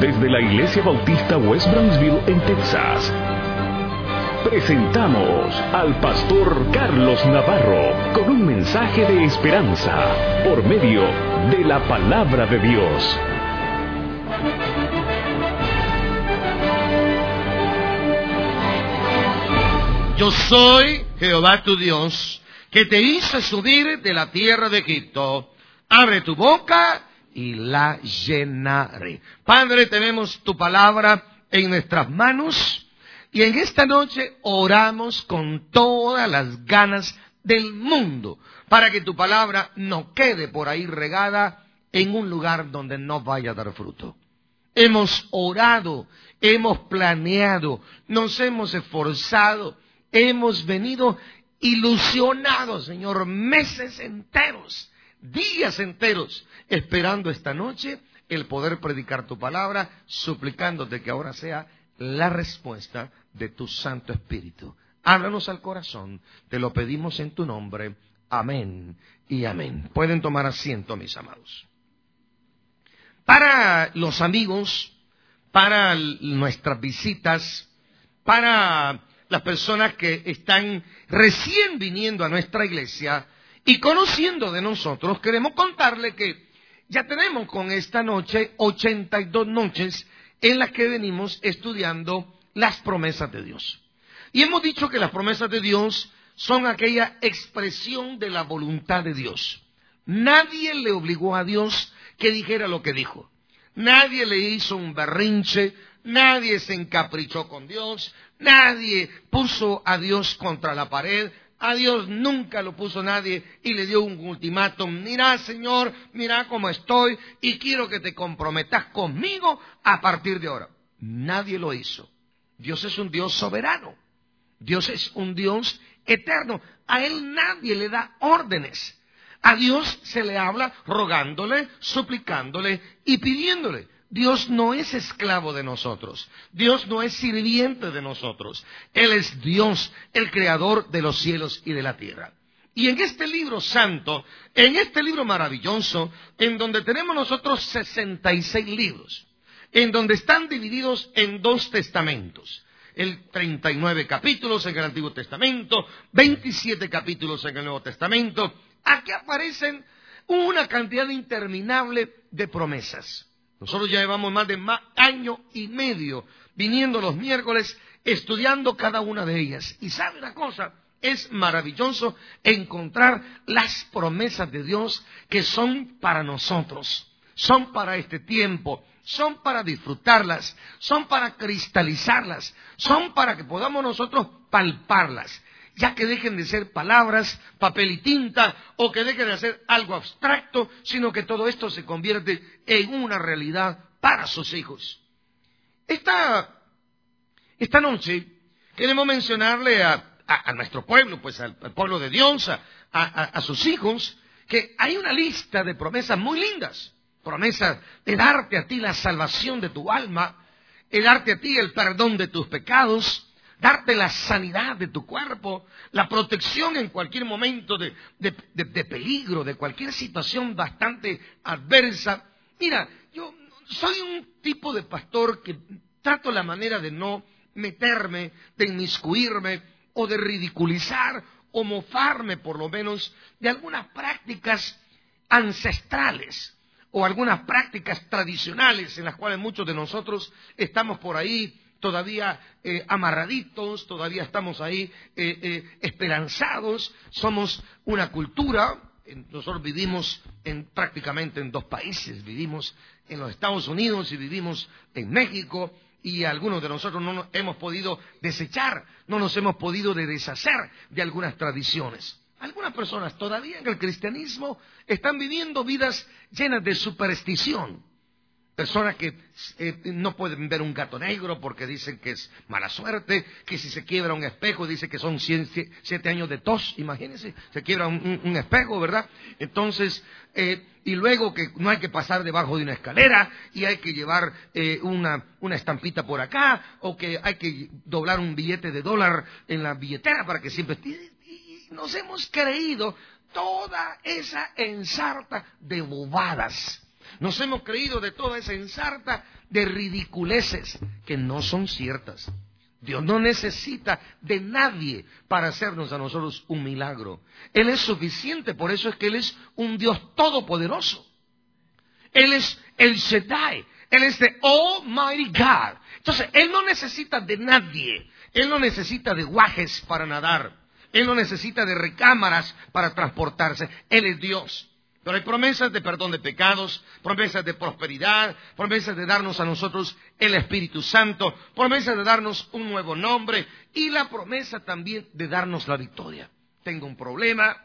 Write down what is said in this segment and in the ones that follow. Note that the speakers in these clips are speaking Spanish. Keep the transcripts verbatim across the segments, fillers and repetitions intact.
desde la Iglesia Bautista West Brownsville en Texas, presentamos al pastor Carlos Navarro con un mensaje de esperanza por medio de la palabra de Dios. Yo soy Jehová tu Dios, que te hice subir de la tierra de Egipto. Abre tu boca y la llenaré. Padre, tenemos tu palabra en nuestras manos y en esta noche oramos con todas las ganas del mundo para que tu palabra no quede por ahí regada en un lugar donde no vaya a dar fruto. Hemos orado, hemos planeado, nos hemos esforzado, hemos venido ilusionados, Señor, meses enteros, días enteros, esperando esta noche el poder predicar tu palabra, suplicándote que ahora sea la respuesta de tu Santo Espíritu. Háblanos al corazón, te lo pedimos en tu nombre. Amén y amén. Pueden tomar asiento, mis amados. Para los amigos, para nuestras visitas, para las personas que están recién viniendo a nuestra iglesia y conociendo de nosotros, queremos contarle que ya tenemos con esta noche ochenta y dos noches en las que venimos estudiando las promesas de Dios. Y hemos dicho que las promesas de Dios son aquella expresión de la voluntad de Dios. Nadie le obligó a Dios que dijera lo que dijo. Nadie le hizo un berrinche, nadie se encaprichó con Dios, nadie puso a Dios contra la pared. A Dios nunca lo puso nadie y le dio un ultimátum. Mira, Señor, mira cómo estoy y quiero que te comprometas conmigo a partir de ahora. Nadie lo hizo. Dios es un Dios soberano. Dios es un Dios eterno. A Él nadie le da órdenes. A Dios se le habla rogándole, suplicándole y pidiéndole. Dios no es esclavo de nosotros. Dios no es sirviente de nosotros. Él es Dios, el creador de los cielos y de la tierra. Y en este libro santo, en este libro maravilloso, en donde tenemos nosotros sesenta y seis libros, en donde están divididos en dos testamentos. El treinta y nueve capítulos en el Antiguo Testamento, veintisiete capítulos en el Nuevo Testamento. Aquí aparecen una cantidad interminable de promesas. Nosotros ya llevamos más de más año y medio viniendo los miércoles estudiando cada una de ellas. Y ¿sabe una cosa? Es maravilloso encontrar las promesas de Dios que son para nosotros, son para este tiempo, son para disfrutarlas, son para cristalizarlas, son para que podamos nosotros palparlas. Ya que dejen de ser palabras, papel y tinta, o que dejen de ser algo abstracto, sino que todo esto se convierte en una realidad para sus hijos. Esta, esta noche queremos mencionarle a, a, a nuestro pueblo, pues al, al pueblo de Dios, a, a, a sus hijos, que hay una lista de promesas muy lindas. Promesas de darte a ti la salvación de tu alma, de darte a ti el perdón de tus pecados, darte la sanidad de tu cuerpo, la protección en cualquier momento de, de, de, de peligro, de cualquier situación bastante adversa. Mira, yo soy un tipo de pastor que trato la manera de no meterme, de inmiscuirme o de ridiculizar o mofarme por lo menos de algunas prácticas ancestrales o algunas prácticas tradicionales en las cuales muchos de nosotros estamos por ahí todavía eh, amarraditos, todavía estamos ahí eh, eh, esperanzados. Somos una cultura, nosotros vivimos en, prácticamente en dos países, vivimos en los Estados Unidos y vivimos en México, y algunos de nosotros no nos hemos podido desechar, no nos hemos podido de deshacer de algunas tradiciones. Algunas personas todavía en el cristianismo están viviendo vidas llenas de superstición. Personas que eh, no pueden ver un gato negro porque dicen que es mala suerte, que si se quiebra un espejo dicen que son siete, siete años de tos, imagínense, se quiebra un, un, un espejo, ¿verdad? Entonces, eh, y luego que no hay que pasar debajo de una escalera y hay que llevar eh, una, una estampita por acá, o que hay que doblar un billete de dólar en la billetera para que siempre... Y nos hemos creído toda esa ensarta de bobadas. Nos hemos creído de toda esa ensarta de ridiculeces que no son ciertas. Dios no necesita de nadie para hacernos a nosotros un milagro. Él es suficiente, por eso es que Él es un Dios todopoderoso. Él es el Shaddai, Él es the Almighty God. Entonces, Él no necesita de nadie. Él no necesita de guajes para nadar. Él no necesita de recámaras para transportarse. Él es Dios. Pero hay promesas de perdón de pecados, promesas de prosperidad, promesas de darnos a nosotros el Espíritu Santo, promesas de darnos un nuevo nombre y la promesa también de darnos la victoria. Tengo un problema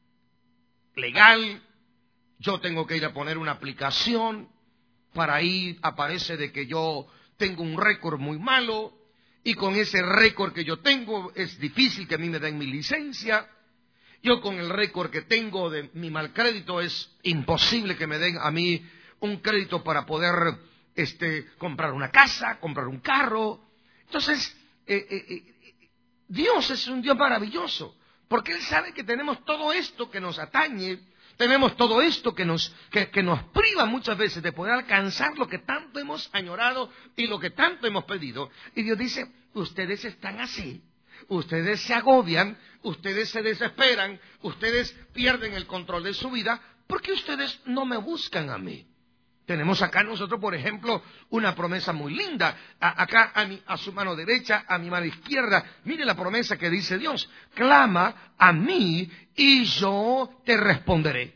legal, yo tengo que ir a poner una aplicación, para ahí aparece de que yo tengo un récord muy malo y con ese récord que yo tengo es difícil que a mí me den mi licencia. Yo con el récord que tengo de mi mal crédito es imposible que me den a mí un crédito para poder este, comprar una casa, comprar un carro. Entonces, eh, eh, eh, Dios es un Dios maravilloso, porque Él sabe que tenemos todo esto que nos atañe, tenemos todo esto que nos, que, que nos priva muchas veces de poder alcanzar lo que tanto hemos añorado y lo que tanto hemos pedido. Y Dios dice, ustedes están así. Ustedes se agobian, ustedes se desesperan, ustedes pierden el control de su vida, porque ustedes no me buscan a mí. Tenemos acá nosotros, por ejemplo, una promesa muy linda. A, acá a, mi, a su mano derecha, a mi mano izquierda, mire la promesa que dice Dios. Clama a mí y yo te responderé.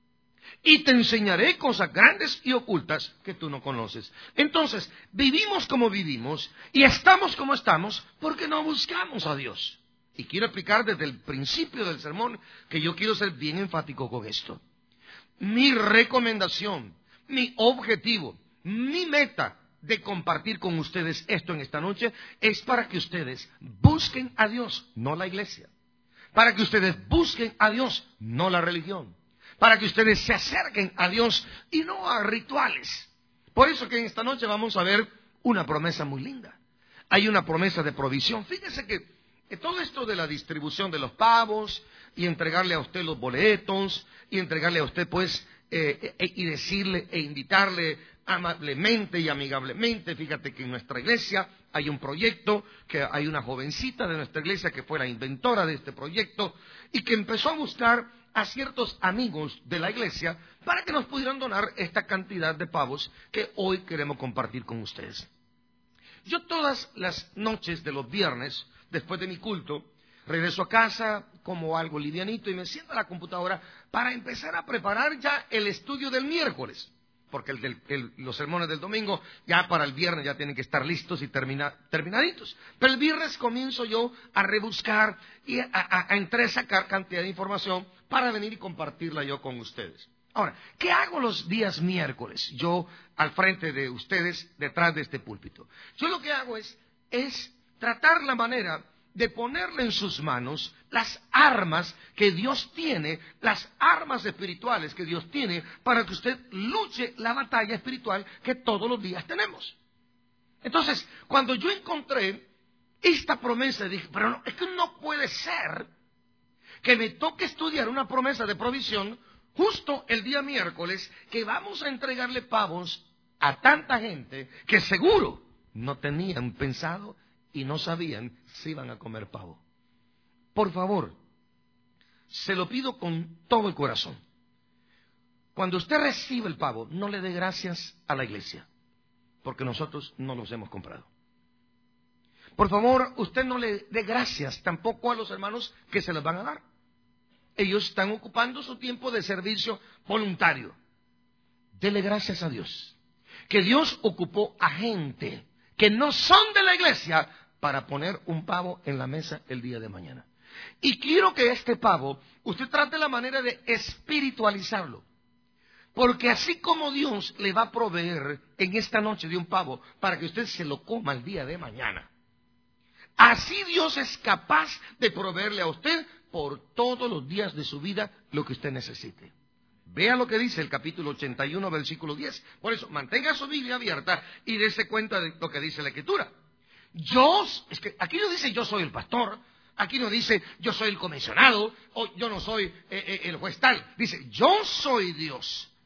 Y te enseñaré cosas grandes y ocultas que tú no conoces. Entonces, vivimos como vivimos y estamos como estamos porque no buscamos a Dios. Y quiero explicar desde el principio del sermón que yo quiero ser bien enfático con esto. Mi recomendación, mi objetivo, mi meta de compartir con ustedes esto en esta noche es para que ustedes busquen a Dios, no la iglesia. Para que ustedes busquen a Dios, no la religión. Para que ustedes se acerquen a Dios y no a rituales. Por eso que en esta noche vamos a ver una promesa muy linda. Hay una promesa de provisión. Fíjese que, que todo esto de la distribución de los pavos y entregarle a usted los boletos y entregarle a usted pues eh, eh, y decirle e invitarle amablemente y amigablemente. Fíjate que en nuestra iglesia hay un proyecto, que hay una jovencita de nuestra iglesia que fue la inventora de este proyecto y que empezó a buscar a ciertos amigos de la iglesia para que nos pudieran donar esta cantidad de pavos que hoy queremos compartir con ustedes. Yo todas las noches de los viernes, después de mi culto, regreso a casa como algo livianito y me siento a la computadora para empezar a preparar ya el estudio del miércoles. Porque el del, el, los sermones del domingo ya para el viernes ya tienen que estar listos y termina, terminaditos. Pero el viernes comienzo yo a rebuscar y a, a, a entresacar cantidad de información para venir y compartirla yo con ustedes. Ahora, ¿qué hago los días miércoles? Yo al frente de ustedes, detrás de este púlpito. Yo lo que hago es, es tratar la manera de ponerle en sus manos las armas que Dios tiene, las armas espirituales que Dios tiene para que usted luche la batalla espiritual que todos los días tenemos. Entonces, cuando yo encontré esta promesa, dije, pero no, es que no puede ser que me toque estudiar una promesa de provisión justo el día miércoles que vamos a entregarle pavos a tanta gente que seguro no tenían pensado y no sabían si iban a comer pavo. Por favor, se lo pido con todo el corazón. Cuando usted recibe el pavo, no le dé gracias a la iglesia, porque nosotros no los hemos comprado. Por favor, usted no le dé gracias tampoco a los hermanos que se les van a dar. Ellos están ocupando su tiempo de servicio voluntario. Dele gracias a Dios, que Dios ocupó a gente que no son de la iglesia para poner un pavo en la mesa el día de mañana. Y quiero que este pavo, usted trate la manera de espiritualizarlo. Porque así como Dios le va a proveer en esta noche de un pavo para que usted se lo coma el día de mañana, así Dios es capaz de proveerle a usted por todos los días de su vida lo que usted necesite. Vea lo que dice el capítulo ochenta y uno, versículo diez. Por eso, mantenga su Biblia abierta y dése cuenta de lo que dice la Escritura. Yo, es que aquí no dice yo soy el pastor, aquí no dice yo soy el comisionado, o yo no soy eh, eh, el juez tal. Dice, yo soy Dios,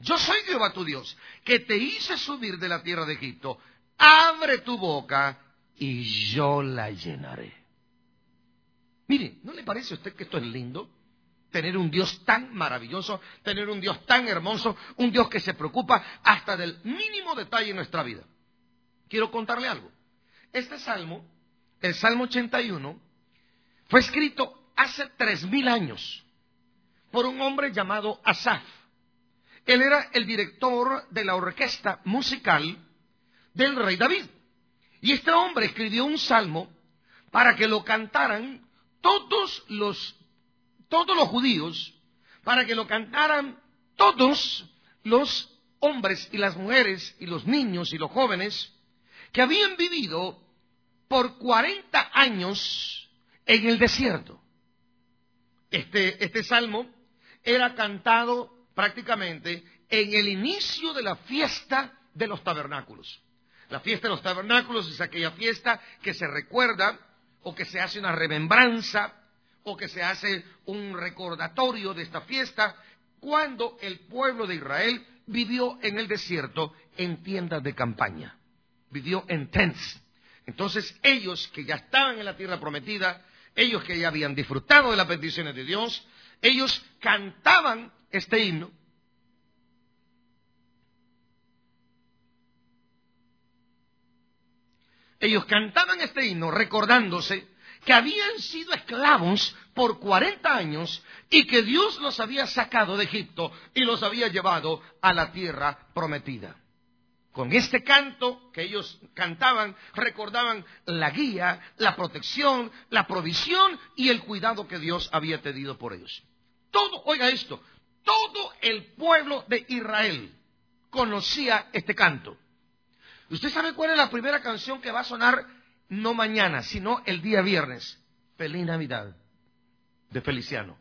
Yo soy Jehová tu Dios, que te hice subir de la tierra de Egipto. Abre tu boca y yo la llenaré. Mire, ¿no le parece a usted que esto es lindo? Tener un Dios tan maravilloso, tener un Dios tan hermoso, un Dios que se preocupa hasta del mínimo detalle en nuestra vida. Quiero contarle algo. Este salmo, el Salmo ochenta y uno, fue escrito hace tres mil años por un hombre llamado Asaf. Él era el director de la orquesta musical del rey David. Y este hombre escribió un salmo para que lo cantaran todos los, todos los judíos, para que lo cantaran todos los hombres y las mujeres y los niños y los jóvenes que habían vivido por cuarenta años en el desierto. Este, este salmo era cantado prácticamente en el inicio de la fiesta de los tabernáculos. La fiesta de los tabernáculos es aquella fiesta que se recuerda o que se hace una remembranza o que se hace un recordatorio de esta fiesta cuando el pueblo de Israel vivió en el desierto en tiendas de campaña. Vivió en tents. Entonces ellos que ya estaban en la tierra prometida, ellos que ya habían disfrutado de las bendiciones de Dios, ellos cantaban este himno. Ellos cantaban este himno recordándose que habían sido esclavos por cuarenta años y que Dios los había sacado de Egipto y los había llevado a la tierra prometida. Con este canto que ellos cantaban, recordaban la guía, la protección, la provisión y el cuidado que Dios había tenido por ellos. Todo, oiga esto, todo el pueblo de Israel conocía este canto. ¿Usted sabe cuál es la primera canción que va a sonar no mañana, sino el día viernes? Feliz Navidad, de Feliciano.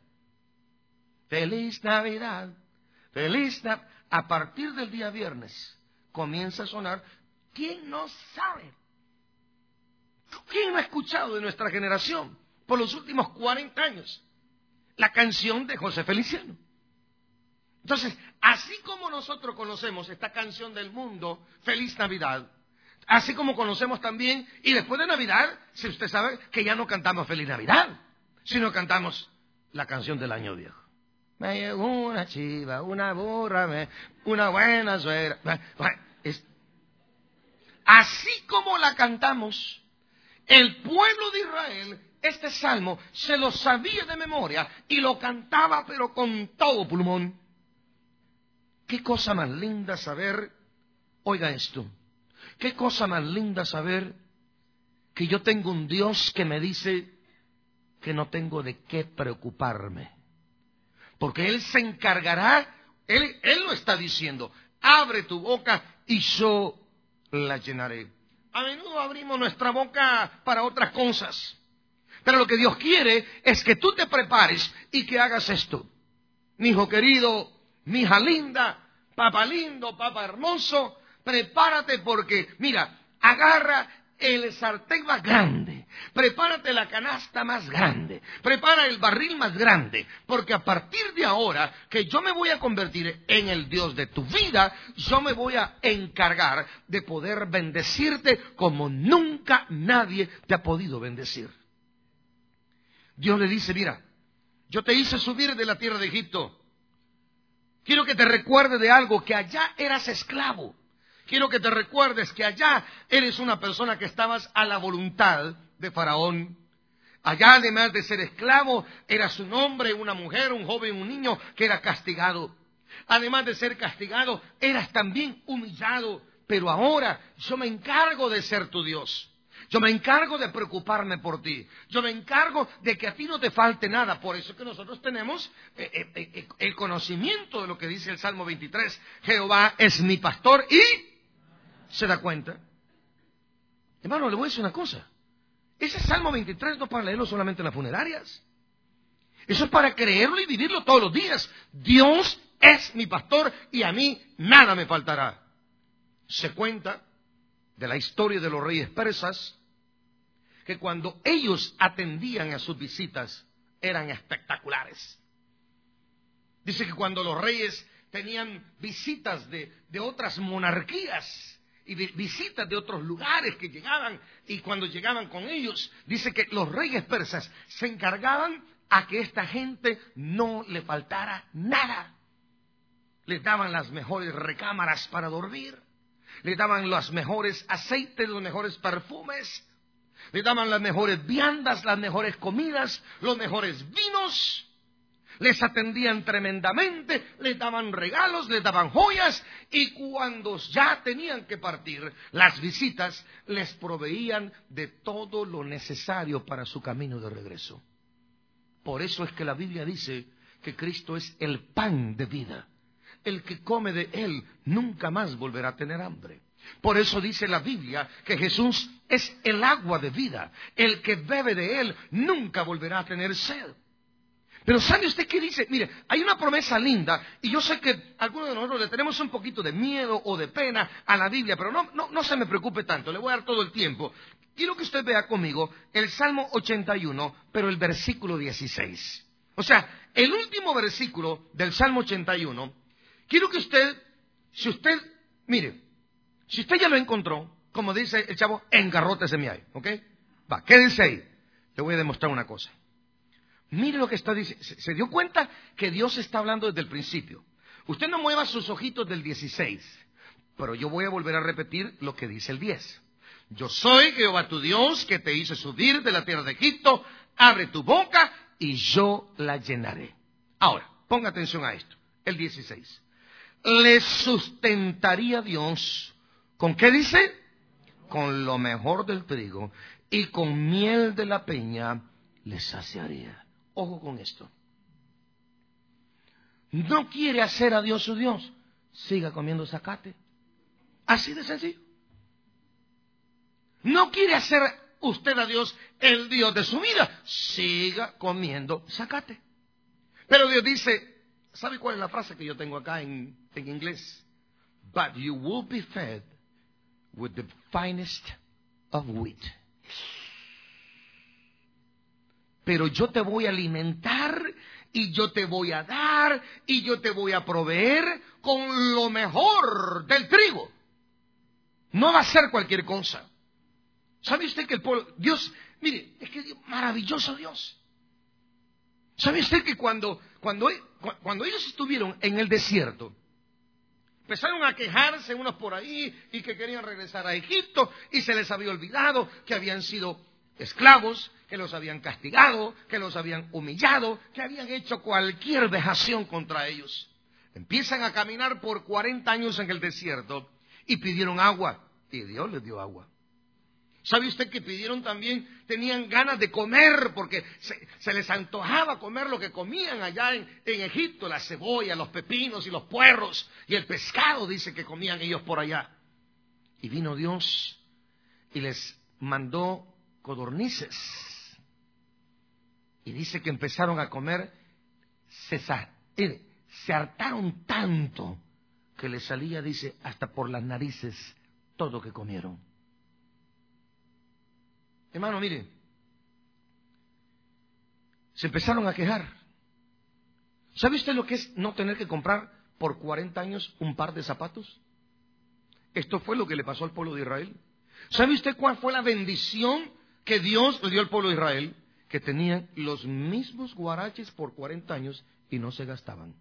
Feliz Navidad, feliz Navidad. A partir del día viernes comienza a sonar. ¿Quién no sabe? ¿Quién no ha escuchado de nuestra generación por los últimos cuarenta años la canción de José Feliciano? Entonces, así como nosotros conocemos esta canción del mundo, Feliz Navidad, así como conocemos también, y después de Navidad, si usted sabe que ya no cantamos Feliz Navidad, sino cantamos la canción del Año Viejo. Me llegó una chiva, una burra, me, una buena suegra. Bueno, es, así como la cantamos, el pueblo de Israel, este salmo, se lo sabía de memoria y lo cantaba, pero con todo pulmón. Qué cosa más linda saber, oiga esto, qué cosa más linda saber que yo tengo un Dios que me dice que no tengo de qué preocuparme. Porque Él se encargará, Él, Él lo está diciendo, abre tu boca y yo la llenaré. A menudo abrimos nuestra boca para otras cosas, pero lo que Dios quiere es que tú te prepares y que hagas esto. Mi hijo querido, mi hija linda, papá lindo, papá hermoso, prepárate porque, mira, agarra el sartén más grande, prepárate la canasta más grande, prepara el barril más grande, porque a partir de ahora que yo me voy a convertir en el Dios de tu vida, yo me voy a encargar de poder bendecirte como nunca nadie te ha podido bendecir. Dios le dice, mira, yo te hice subir de la tierra de Egipto. Quiero que te recuerdes de algo, que allá eras esclavo. Quiero que te recuerdes que allá eres una persona que estabas a la voluntad de Faraón. Allá, además de ser esclavo, eras un hombre, una mujer, un joven, un niño que era castigado. Además de ser castigado, eras también humillado. Pero ahora yo me encargo de ser tu Dios. Yo me encargo de preocuparme por ti. Yo me encargo de que a ti no te falte nada. Por eso es que nosotros tenemos eh, eh, eh, el conocimiento de lo que dice el Salmo veintitrés. Jehová es mi pastor y... ¿Se da cuenta? Hermano, le voy a decir una cosa. Ese Salmo veintitrés no es para leerlo solamente en las funerarias. Eso es para creerlo y vivirlo todos los días. Dios es mi pastor y a mí nada me faltará. Se cuenta de la historia de los reyes persas que cuando ellos atendían a sus visitas eran espectaculares. Dice que cuando los reyes tenían visitas de, de otras monarquías y vi, visitas de otros lugares que llegaban, y cuando llegaban con ellos, dice que los reyes persas se encargaban a que esta gente no le faltara nada. Les daban las mejores recámaras para dormir, les daban los mejores aceites, los mejores perfumes, les daban las mejores viandas, las mejores comidas, los mejores vinos. Les atendían tremendamente, les daban regalos, les daban joyas, y cuando ya tenían que partir, las visitas les proveían de todo lo necesario para su camino de regreso. Por eso es que la Biblia dice que Cristo es el pan de vida. El que come de Él nunca más volverá a tener hambre. Por eso dice la Biblia que Jesús es el agua de vida. El que bebe de Él nunca volverá a tener sed. Pero ¿sabe usted qué dice? Mire, hay una promesa linda, y yo sé que algunos de nosotros le tenemos un poquito de miedo o de pena a la Biblia, pero no, no, no se me preocupe tanto, le voy a dar todo el tiempo. Quiero que usted vea conmigo el Salmo ochenta y uno, pero el versículo dieciséis. O sea, el último versículo del Salmo ochenta y uno, quiero que usted, si usted, mire, si usted ya lo encontró, como dice el chavo, engarrótese mi ahí, ¿ok? Va, quédese ahí. Le voy a demostrar una cosa. Mire lo que está diciendo. ¿Se dio cuenta que Dios está hablando desde el principio? Usted no mueva sus ojitos del dieciséis, pero yo voy a volver a repetir lo que dice el diez. Yo soy Jehová tu Dios, que te hice subir de la tierra de Egipto. Abre tu boca y yo la llenaré. Ahora, ponga atención a esto. El dieciséis. Les sustentaría Dios. ¿Con qué dice? Con lo mejor del trigo, y con miel de la peña les saciaría. Ojo con esto. ¿No quiere hacer a Dios su Dios? Siga comiendo zacate. Así de sencillo. ¿No quiere hacer usted a Dios el Dios de su vida? Siga comiendo zacate. Pero Dios dice, ¿sabe cuál es la frase que yo tengo acá en, en inglés? But you will be fed with the finest of wheat. Pero yo te voy a alimentar, y yo te voy a dar, y yo te voy a proveer con lo mejor del trigo. No va a ser cualquier cosa. ¿Sabe usted que el pueblo, Dios, mire, es que es maravilloso Dios. ¿Sabe usted que cuando, cuando, cuando ellos estuvieron en el desierto, empezaron a quejarse unos por ahí y que querían regresar a Egipto, y se les había olvidado que habían sido esclavos, que los habían castigado, que los habían humillado, que habían hecho cualquier vejación contra ellos? Empiezan a caminar por cuarenta años en el desierto y pidieron agua, y Dios les dio agua. ¿Sabe usted que pidieron también, tenían ganas de comer, porque se, se les antojaba comer lo que comían allá en, en Egipto, la cebolla, los pepinos y los puerros, y el pescado, dice que comían ellos por allá? Y vino Dios y les mandó codornices, y dice que empezaron a comer, se, se hartaron tanto que les salía, dice, hasta por las narices todo lo que comieron. Hermano, mire, se empezaron a quejar. ¿Sabe usted lo que es no tener que comprar por cuarenta años un par de zapatos? Esto fue lo que le pasó al pueblo de Israel. ¿Sabe usted cuál fue la bendición que Dios le dio al pueblo de Israel? Que tenían los mismos guaraches por cuarenta años y no se gastaban.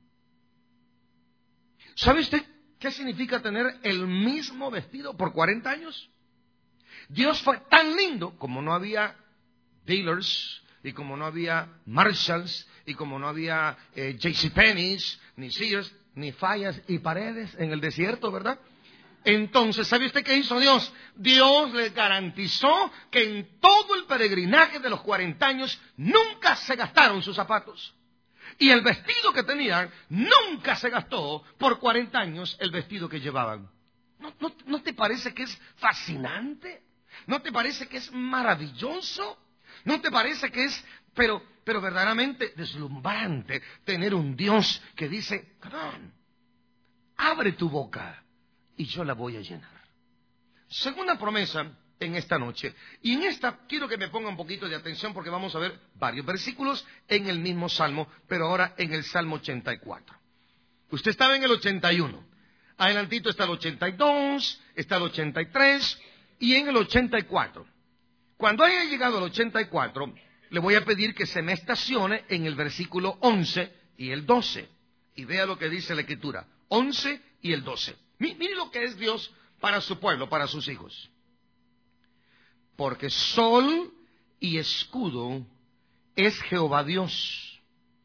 ¿Sabe usted qué significa tener el mismo vestido por cuarenta años? Dios fue tan lindo, como no había dealers, y como no había Marshalls, y como no había eh, JCPenney's, ni Sears, ni Fallas y Paredes en el desierto, ¿verdad? Entonces, ¿sabe usted qué hizo Dios? Dios le garantizó que en todo el peregrinaje de los cuarenta años nunca se gastaron sus zapatos. Y el vestido que tenían nunca se gastó por cuarenta años el vestido que llevaban. ¿No, no, ¿No te parece que es fascinante? ¿No te parece que es maravilloso? ¿No te parece que es, pero, pero verdaderamente deslumbrante tener un Dios que dice, come on, abre tu boca y yo la voy a llenar? Segunda promesa en esta noche. Y en esta quiero que me ponga un poquito de atención, porque vamos a ver varios versículos en el mismo Salmo, pero ahora en el Salmo ochenta y cuatro. Usted estaba en el ochenta y uno. Adelantito está el ochenta y dos, está el ochenta y tres y en el ochenta y cuatro. Cuando haya llegado al ochenta y cuatro, le voy a pedir que se me estacione en el versículo once y el doce. Y vea lo que dice la Escritura. once y el doce. Mire lo que es Dios para su pueblo, para sus hijos. Porque sol y escudo es Jehová Dios.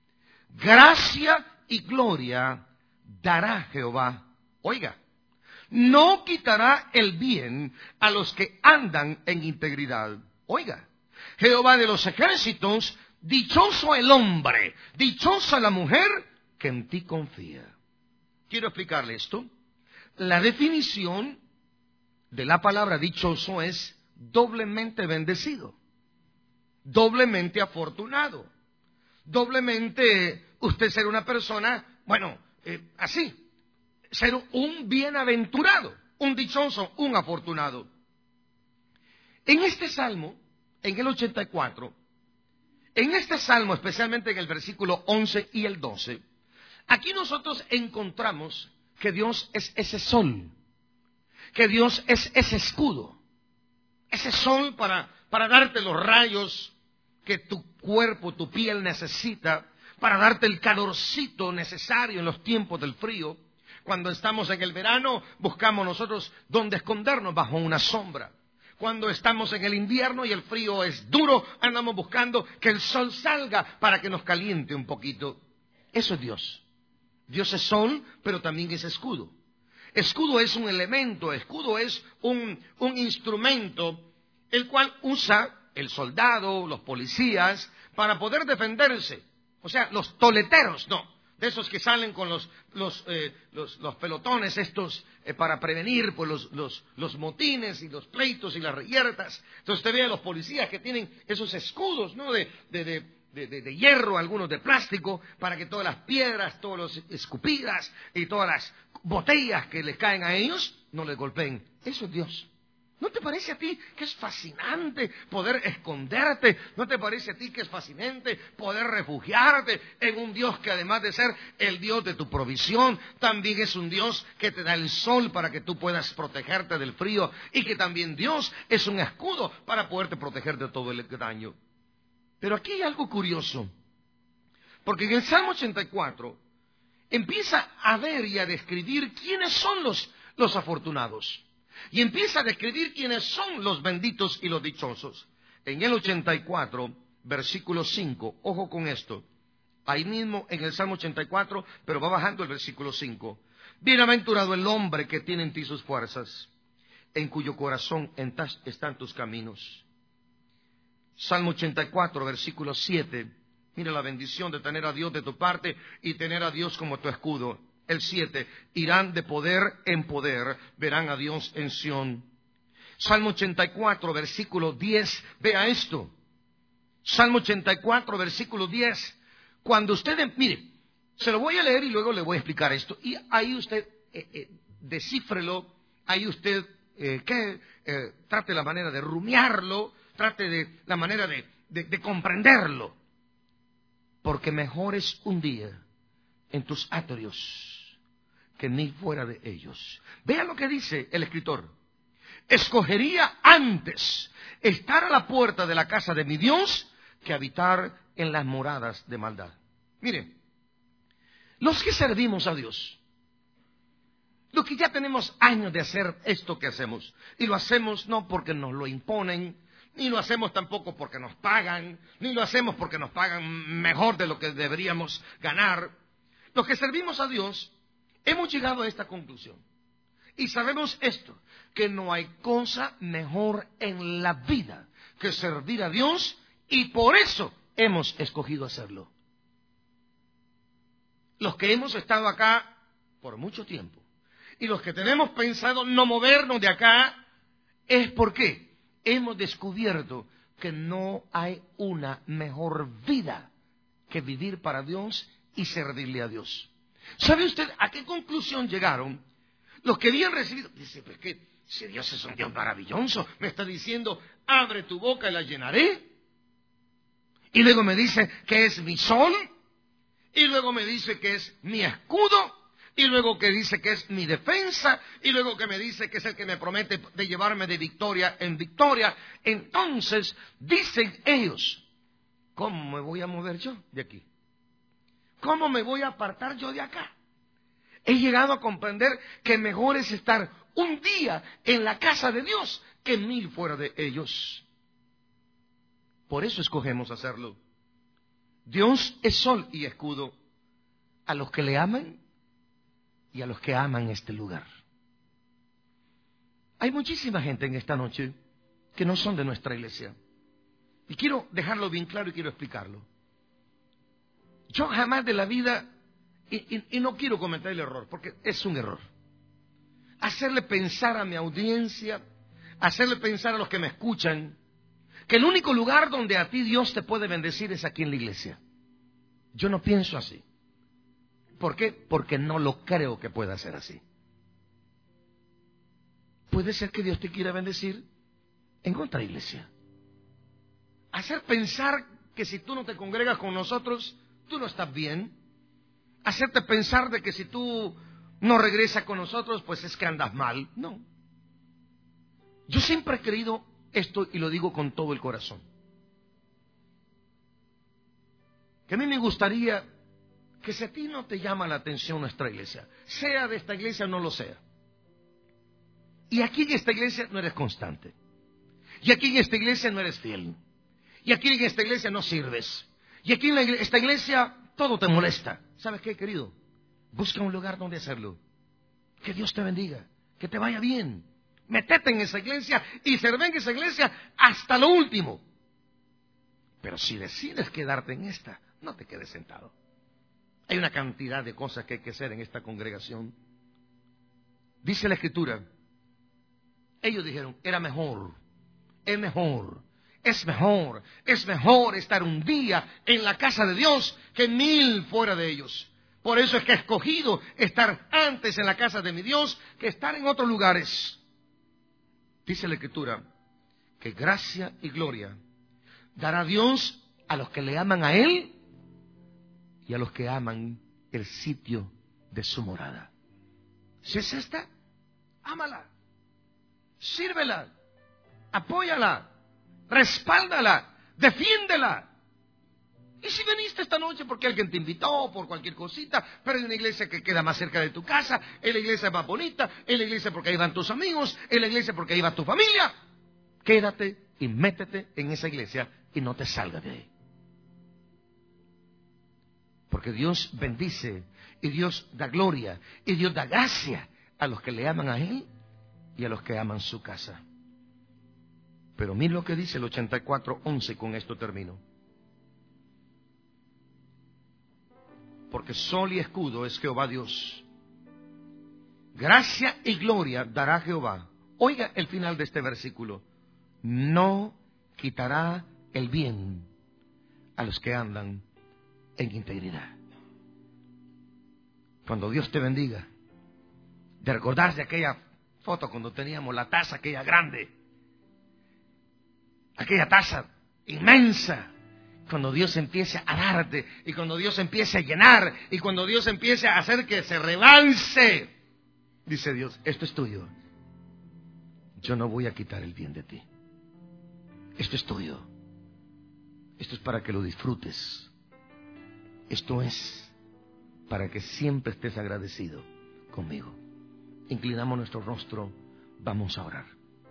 Gracia y gloria dará Jehová. Oiga, no quitará el bien a los que andan en integridad. Oiga, Jehová de los ejércitos, dichoso el hombre, dichosa la mujer que en ti confía. Quiero explicarle esto. La definición de la palabra dichoso es doblemente bendecido, doblemente afortunado, doblemente usted ser una persona, bueno, eh, así, ser un bienaventurado, un dichoso, un afortunado. En este salmo, en el ochenta y cuatro, en este salmo, especialmente en el versículo once y el doce, aquí nosotros encontramos que Dios es ese sol, que Dios es ese escudo, ese sol para, para darte los rayos que tu cuerpo, tu piel necesita, para darte el calorcito necesario en los tiempos del frío. Cuando estamos en el verano, buscamos nosotros dónde escondernos bajo una sombra. Cuando estamos en el invierno y el frío es duro, andamos buscando que el sol salga para que nos caliente un poquito. Eso es Dios. Dios es sol, pero también es escudo. Escudo es un elemento, escudo es un, un instrumento, el cual usa el soldado, los policías, para poder defenderse. O sea, los toleteros, no. De esos que salen con los, los, eh, los, los pelotones estos eh, para prevenir pues, los, los, los motines y los pleitos y las reyertas. Entonces usted ve a los policías que tienen esos escudos, ¿no? De, de, de, de, de, de hierro, algunos de plástico, para que todas las piedras, todas las escupidas y todas las botellas que les caen a ellos no les golpeen. Eso es Dios. ¿No te parece a ti que es fascinante poder esconderte? ¿No te parece a ti que es fascinante poder refugiarte en un Dios que además de ser el Dios de tu provisión, también es un Dios que te da el sol para que tú puedas protegerte del frío y que también Dios es un escudo para poderte proteger de todo el daño? Pero aquí hay algo curioso, porque en el Salmo ochenta y cuatro empieza a ver y a describir quiénes son los, los afortunados. Y empieza a describir quiénes son los benditos y los dichosos. En el ochenta y cuatro, versículo cinco, ojo con esto. Ahí mismo en el Salmo ochenta y cuatro, pero va bajando el versículo cinco. Bienaventurado el hombre que tiene en ti sus fuerzas, en cuyo corazón están tus caminos. Salmo ochenta y cuatro, versículo siete. Mira la bendición de tener a Dios de tu parte y tener a Dios como tu escudo. El siete, irán de poder en poder, verán a Dios en Sión. Salmo ochenta y cuatro, versículo diez, vea esto. Salmo ochenta y cuatro, versículo diez. Cuando usted, mire, se lo voy a leer y luego le voy a explicar esto. Y ahí usted eh, eh, descífrelo, ahí usted eh, que, eh, trate la manera de rumiarlo, trate de la manera de, de, de comprenderlo. Porque mejor es un día en tus atrios que ni fuera de ellos. Vea lo que dice el escritor. Escogería antes estar a la puerta de la casa de mi Dios que habitar en las moradas de maldad. Miren, los que servimos a Dios, los que ya tenemos años de hacer esto que hacemos, y lo hacemos no porque nos lo imponen, ni lo hacemos tampoco porque nos pagan, ni lo hacemos porque nos pagan mejor de lo que deberíamos ganar. Los que servimos a Dios hemos llegado a esta conclusión. Y sabemos esto, que no hay cosa mejor en la vida que servir a Dios, y por eso hemos escogido hacerlo. Los que hemos estado acá por mucho tiempo y los que tenemos pensado no movernos de acá, es porque hemos descubierto que no hay una mejor vida que vivir para Dios y servirle a Dios. ¿Sabe usted a qué conclusión llegaron los que habían recibido? Dice, pues que si Dios es un Dios maravilloso, me está diciendo, abre tu boca y la llenaré. Y luego me dice que es mi sol. Y luego me dice que es mi escudo. y luego que dice que es mi defensa, y luego que me dice que es el que me promete de llevarme de victoria en victoria. Entonces dicen ellos, ¿cómo me voy a mover yo de aquí? ¿Cómo me voy a apartar yo de acá? He llegado a comprender que mejor es estar un día en la casa de Dios que mil fuera de ellos. Por eso escogemos hacerlo. Dios es sol y escudo a los que le aman y a los que aman este lugar. Hay muchísima gente en esta noche que no son de nuestra iglesia. Y quiero dejarlo bien claro y quiero explicarlo. Yo jamás de la vida, y, y, y no quiero cometer el error, porque es un error, hacerle pensar a mi audiencia, hacerle pensar a los que me escuchan, que el único lugar donde a ti Dios te puede bendecir es aquí en la iglesia. Yo no pienso así. ¿Por qué? Porque no lo creo que pueda ser así. Puede ser que Dios te quiera bendecir en otra iglesia. Hacer pensar que si tú no te congregas con nosotros, tú no estás bien. Hacerte pensar de que si tú no regresas con nosotros, pues es que andas mal. No. Yo siempre he creído esto y lo digo con todo el corazón. Que a mí me gustaría que si a ti no te llama la atención nuestra iglesia, sea de esta iglesia o no lo sea, y aquí en esta iglesia no eres constante, y aquí en esta iglesia no eres fiel, y aquí en esta iglesia no sirves, y aquí en esta iglesia todo te molesta, ¿sabes qué, querido? Busca un lugar donde hacerlo. Que Dios te bendiga, que te vaya bien. Métete en esa iglesia y sirve en esa iglesia hasta lo último. Pero si decides quedarte en esta, no te quedes sentado. Hay una cantidad de cosas que hay que hacer en esta congregación. Dice la Escritura, ellos dijeron, era mejor, es mejor, es mejor, es mejor estar un día en la casa de Dios que mil fuera de ellos. Por eso es que he escogido estar antes en la casa de mi Dios que estar en otros lugares. Dice la Escritura que gracia y gloria dará Dios a los que le aman a Él y a los que aman el sitio de su morada. Si es esta, ámala, sírvela, apóyala, respáldala, defiéndela. Y si viniste esta noche porque alguien te invitó, por cualquier cosita, pero en una iglesia que queda más cerca de tu casa, en la iglesia más bonita, en la iglesia porque ahí van tus amigos, en la iglesia porque ahí va tu familia, quédate y métete en esa iglesia y no te salgas de ahí. Porque Dios bendice y Dios da gloria y Dios da gracia a los que le aman a Él y a los que aman su casa. Pero mira lo que dice el ochenta y cuatro once, con esto termino. Porque sol y escudo es Jehová Dios. Gracia y gloria dará Jehová. Oiga el final de este versículo. No quitará el bien a los que andan en integridad. Cuando Dios te bendiga, de recordar de aquella foto cuando teníamos la taza aquella grande, aquella taza inmensa, cuando Dios empiece a darte y cuando Dios empiece a llenar y cuando Dios empiece a hacer que se rebalse, dice Dios, esto es tuyo. Yo no voy a quitar el bien de ti. Esto es tuyo. Esto es para que lo disfrutes. Esto es para que siempre estés agradecido conmigo. Inclinamos nuestro rostro, vamos a orar.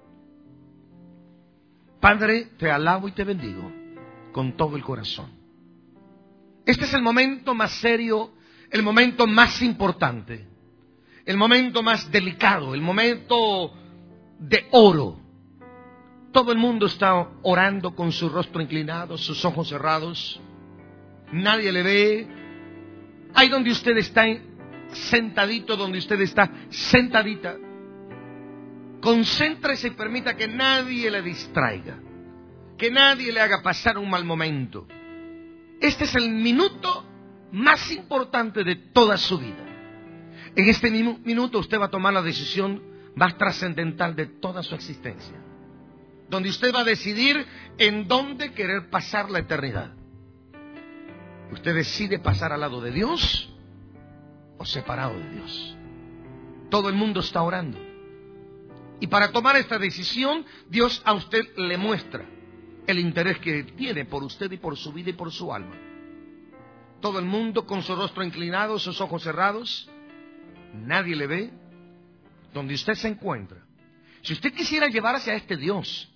Padre, te alabo y te bendigo con todo el corazón. Este es el momento más serio, el momento más importante, el momento más delicado, el momento de oro. Todo el mundo está orando con su rostro inclinado, sus ojos cerrados. Nadie le ve. Ahí donde usted está sentadito, donde usted está sentadita, concéntrese y permita que nadie le distraiga, que nadie le haga pasar un mal momento. Este es el minuto más importante de toda su vida. En este minuto usted va a tomar la decisión más trascendental de toda su existencia, donde usted va a decidir en dónde querer pasar la eternidad. Usted decide pasar al lado de Dios o separado de Dios. Todo el mundo está orando. Y para tomar esta decisión, Dios a usted le muestra el interés que tiene por usted y por su vida y por su alma. Todo el mundo con su rostro inclinado, sus ojos cerrados. Nadie le ve. Donde usted se encuentra. Si usted quisiera llevar hacia este Dios,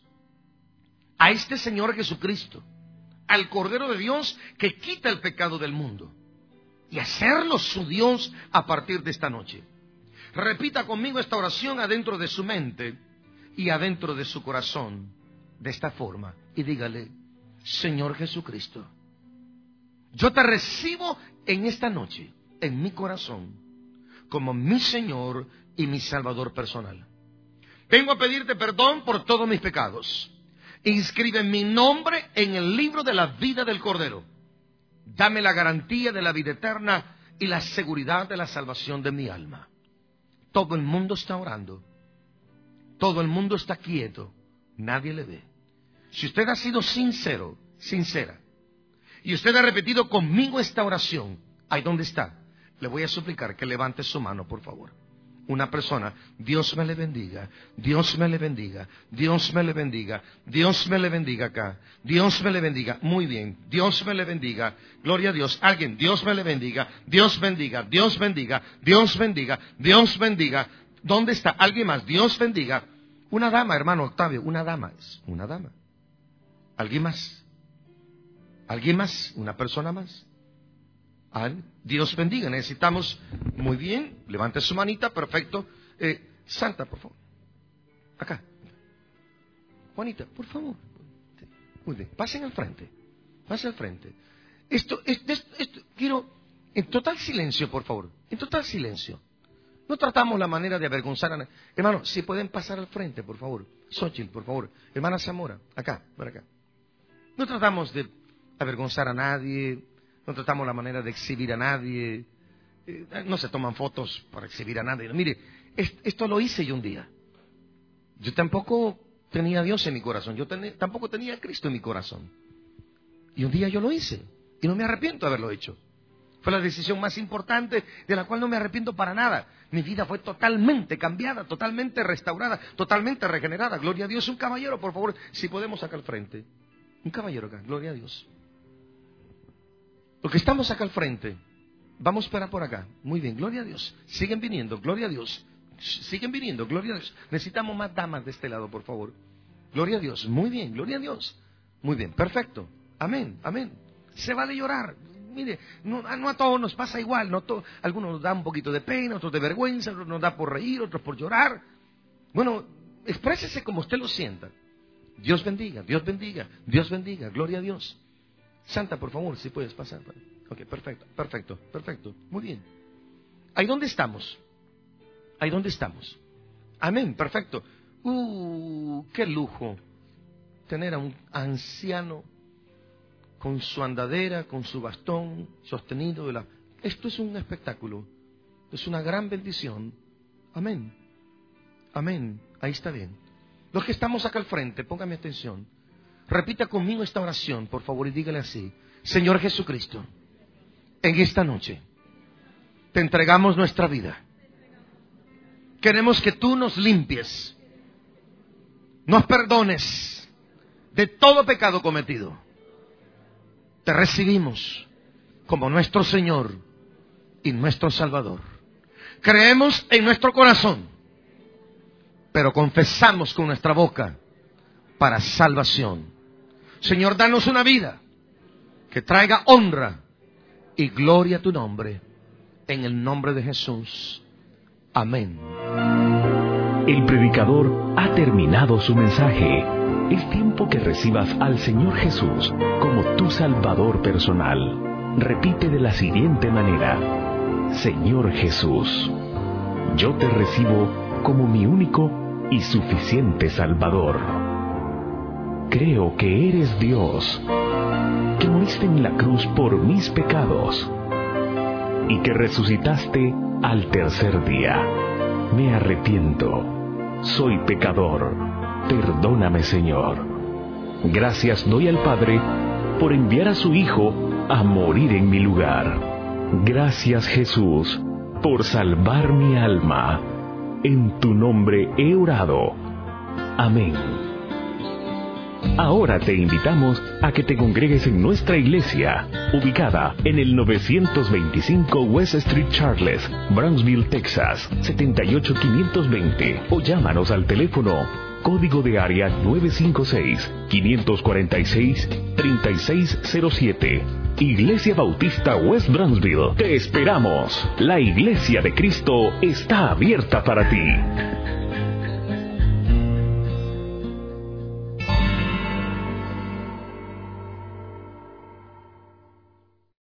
a este Señor Jesucristo, al Cordero de Dios que quita el pecado del mundo, y hacerlo su Dios a partir de esta noche, repita conmigo esta oración adentro de su mente y adentro de su corazón, de esta forma, y dígale: Señor Jesucristo, yo te recibo en esta noche, en mi corazón, como mi Señor y mi Salvador personal. Vengo a pedirte perdón por todos mis pecados. Inscribe mi nombre en el libro de la vida del Cordero. Dame la garantía de la vida eterna y la seguridad de la salvación de mi alma. Todo el mundo está orando. Todo el mundo está quieto. Nadie le ve. Si usted ha sido sincero, sincera, y usted ha repetido conmigo esta oración, ahí donde está, le voy a suplicar que levante su mano, por favor. Una persona: Dios me le bendiga, Dios me le bendiga, Dios me le bendiga, Dios me le bendiga acá, Dios me le bendiga. Muy bien, Dios me le bendiga, gloria a Dios. Alguien: Dios me le bendiga, Dios bendiga, Dios bendiga, Dios bendiga, Dios bendiga. ¿Dónde está? Alguien más: Dios bendiga. Una dama, hermano Octavio, una dama, es una dama. ¿Alguien más? ¿Alguien más? ¿Una persona más? Dios bendiga. Necesitamos, muy bien, levante su manita, perfecto. eh, Santa, por favor, acá. Juanita, por favor. Muy bien, pasen al frente, pasen al frente. Esto, esto, esto, esto, quiero, en total silencio, por favor, en total silencio. No tratamos la manera de avergonzar a nadie. Hermano, si pueden pasar al frente, por favor. Xochitl, por favor. Hermana Zamora, acá, por acá. No tratamos de avergonzar a nadie. No tratamos la manera de exhibir a nadie. Eh, no se toman fotos para exhibir a nadie. Mire, es, esto lo hice yo un día. Yo tampoco tenía a Dios en mi corazón. Yo ten, tampoco tenía a Cristo en mi corazón. Y un día yo lo hice. Y no me arrepiento de haberlo hecho. Fue la decisión más importante de la cual no me arrepiento para nada. Mi vida fue totalmente cambiada, totalmente restaurada, totalmente regenerada. Gloria a Dios. Un caballero, por favor, si podemos acá al frente. Un caballero acá, gloria a Dios. Los que estamos acá al frente, vamos a esperar por acá. Muy bien, gloria a Dios. Siguen viniendo, gloria a Dios. Siguen viniendo, gloria a Dios. Necesitamos más damas de este lado, por favor. Gloria a Dios, muy bien, gloria a Dios. Muy bien, perfecto. Amén, amén. Se vale llorar. Mire, no, no a todos nos pasa igual. No to, algunos nos da un poquito de pena, otros de vergüenza, otros nos da por reír, otros por llorar. Bueno, exprésese como usted lo sienta. Dios bendiga, Dios bendiga, Dios bendiga, gloria a Dios. Santa, por favor, si puedes pasar. Ok, perfecto, perfecto, perfecto. Muy bien. ¿Ahí dónde estamos? ¿Ahí dónde estamos? Amén, perfecto. Uh, qué lujo tener a un anciano con su andadera, con su bastón sostenido de la... Esto es un espectáculo. Es una gran bendición. Amén. Amén. Ahí está bien. Los que estamos acá al frente, póngame atención. Repita conmigo esta oración, por favor, y dígale así: Señor Jesucristo, en esta noche te entregamos nuestra vida. Queremos que tú nos limpies, nos perdones de todo pecado cometido. Te recibimos como nuestro Señor y nuestro Salvador. Creemos en nuestro corazón, pero confesamos con nuestra boca para salvación. Señor, danos una vida que traiga honra y gloria a tu nombre, en el nombre de Jesús. Amén. El predicador ha terminado su mensaje. Es tiempo que recibas al Señor Jesús como tu Salvador personal. Repite de la siguiente manera: Señor Jesús, yo te recibo como mi único y suficiente Salvador. Creo que eres Dios, que moriste en la cruz por mis pecados y que resucitaste al tercer día. Me arrepiento, soy pecador, perdóname, Señor. Gracias doy al Padre por enviar a su Hijo a morir en mi lugar. Gracias, Jesús, por salvar mi alma. En tu nombre he orado. Amén. Ahora te invitamos a que te congregues en nuestra iglesia, ubicada en el novecientos veinticinco West Street Charles, Brownsville, Texas, setenta y ocho quinientos veinte, o llámanos al teléfono código de área nueve cinco seis, cinco cuatro seis, tres seis cero siete. Iglesia Bautista West Brownsville. Te esperamos. La Iglesia de Cristo está abierta para ti.